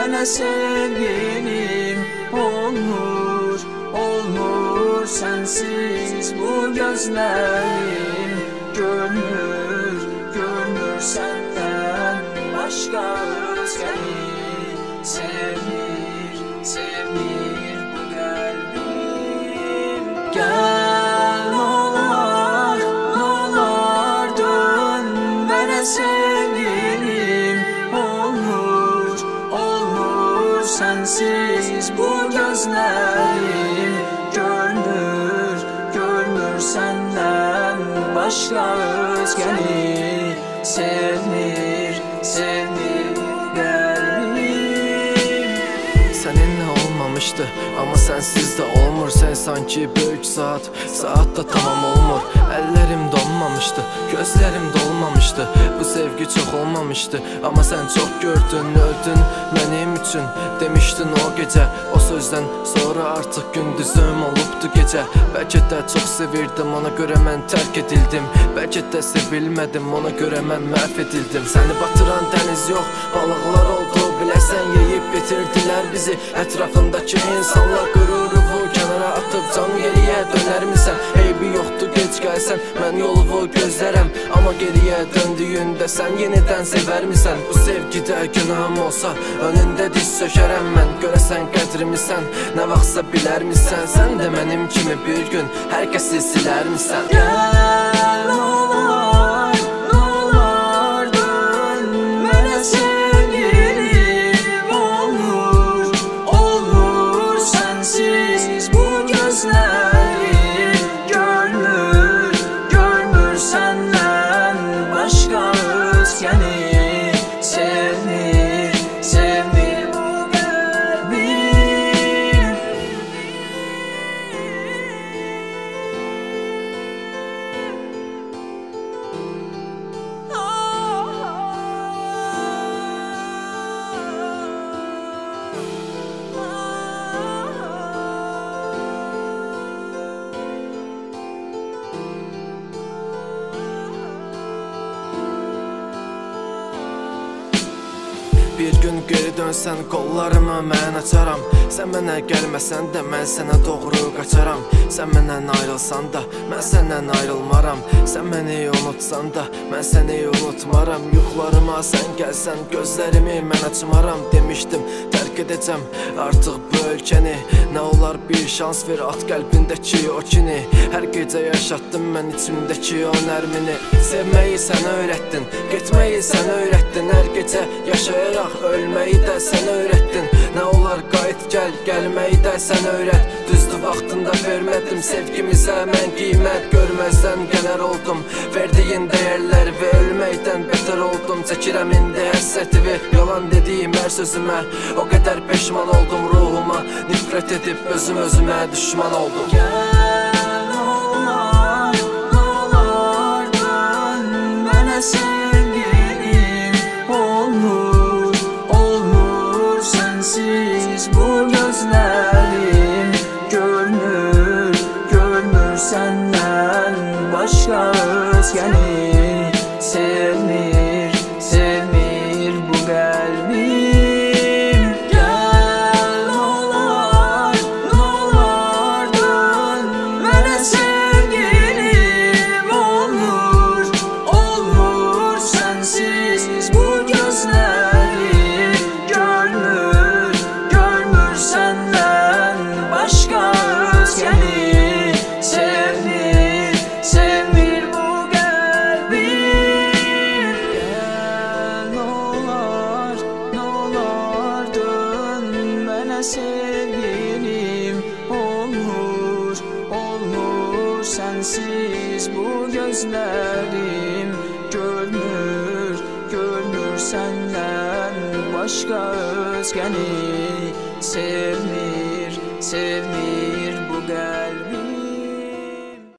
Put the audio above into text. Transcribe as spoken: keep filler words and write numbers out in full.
mənə sevgilim olmur, olmur sensiz bu gözlerim. Görmür, görmür senden başka özgəni. Sevmir, sevmir bu kalbim. Gel olar, olar dön mənə sevgilim. Olmur, olmur sensiz bu gözlerim. Görmür, görmür senden başka özgəni. Sevmir, sevmir Seninle olmamıştı ama sensiz de olmur. Sen sanki büyük saat, saat da tamam olmur. Ellerim donmamıştı, gözlerim dolmamıştı. Bu sevgi çok olmamıştı ama sen çok gördün, öldün benim için. Demiştin o gece, o sözden sonra artık gündüzüm olubdu gece. Belki de çok sevirdim, ona göre ben terk edildim. Belki de sevilmedim, ona göre ben mahvedildim. Seni batıran deniz yok, balıklar oldu bilesen, yiyip bitirdiler bizi. Etrafındaki insanlar gururu bu kenara atıp can geriye döner misin? Eybi yoktu geç gelsen, ben yolu gözlerim. Ama geriye döndüğünde sen yeniden sever misin? Bu sevgide günahım olsa önünde diz sökerim ben. Göresen qədrimi sen, ne vaxtsa biler misin? Sen de benim kimi bir gün herkesi siler misin? Gel olar, olar dön mənə sevgilim. Olmur, olmur sensiz bu gözlerim. Görmür, görmür senden başka özgəni. Sevmir, sevmir bu kalbim. Bir gün geri dönsen kollarımı mən açaram. Sen mənə gəlməsən də mən sənə doğru qaçaram. Sen məndən ayrılsan da mən səndən ayrılmaram. Sen məni unutsan da mən səni unutmaram. Yuxlarıma sen gəlsən gözlərimi mən açmaram. Demiştim terk edəcəm artıq bu ölkəni. Ne olar bir şans ver, at qəlbindəki o kini. Hər gecə yaşatdım mən içimdəki o nərmini. Sevməyi sən öyrətdin, getməyi sən öyrətdin. Hər gecə yaşayaraq ölməyi də sən öyrətdin. Ne olar qayıt gəl, gəlməyi də sən öyrət. Düzdür vaxtında vermədim sevgimizə mən qiymət. Görməzdən gələr oldum verdiyin dəyərlər və ölməkdən betər oldum. Çəkirəm indi həsrətimi, yalan dediyim hər sözümə. O qədər peşman oldum ruhuma, nifrət edib özüm özümə düşman oldum. Gel olar, olar dön mənə sevgilim. Olmur, olmur sensiz bu gözlerim. Görmür, görmür senden başka özgəni. Sevmir, sevmir bu kalbim. Gel olar, olar dön mənə sevgilim. Olmur, olmur sensiz bu gözlerim. Görmür, görmür senden başka özgəni. Sevmir, sevmir bu kalbim. Gel olar, olar dön mənə sevgilim. Olmur, olmur sensiz bu gözlerim. Görmür, görmür senden başka özgəni. Sevmir, sevmir